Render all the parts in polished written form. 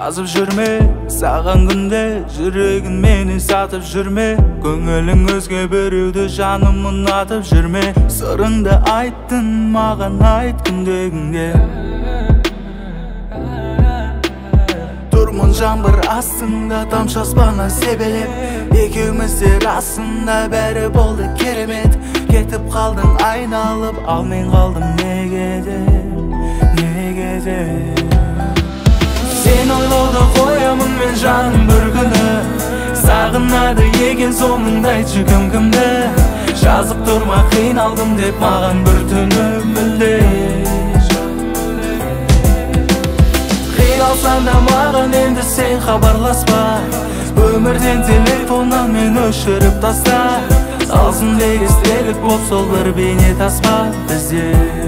жазып жүрме саған күнде жүрегін мені сатып жүрме көңілің өзге біреуді жаным ұнатып жүрме сырыңды айттың маған айт күндегіңде тұрмын жаңбыр астында тамшы аспаннан себелеп екеуміз де расында бәрі болды керемет кетіп қалдың айналып ал мен қалдым неге де сен ойлауды қоямын мен жаным бір күні сағынады екен соңында айтшы кімді жазып тұрма қиналдым деп маған бір түні мүлде қиналсаң да маған енді сен хабарласпа өмірден телефоннан мен өшіріп таста алсын деп естелік болып сол бір бейне таспа бізде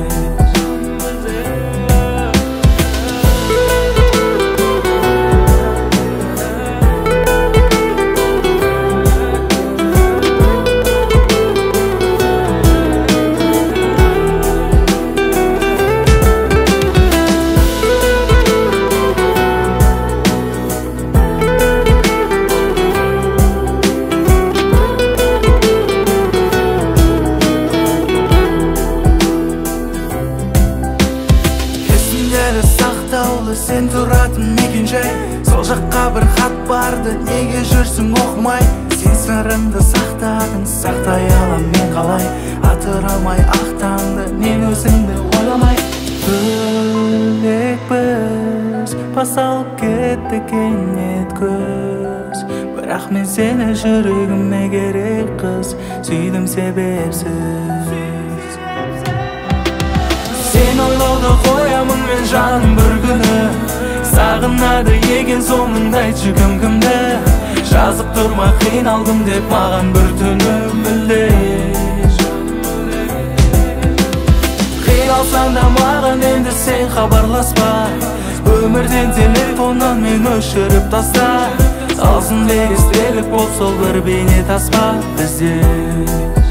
сен тұратын мекен-жай сол жаққа бір хат барды неге жүрсің оқымай сен сырыңды сақтадың сақтай алам мен қалай атырамай ақтаңды мен өзіңді ойламай бөлекпіз басталып кетті кенет көз бірақ мен сені жүрегіме керек қыз сүйдім себепсіз сен ойлауды қоямын мен жаным бір күні сағынады екен соңында айтшы кімді жазып тұрма қиналдым деп маған бір түні мүлде қиналсаң да маған енді сен хабарласпа өмірден телефоннан мен өшіріп таста алсын деп естелік болып сол бір бейне таспа бізде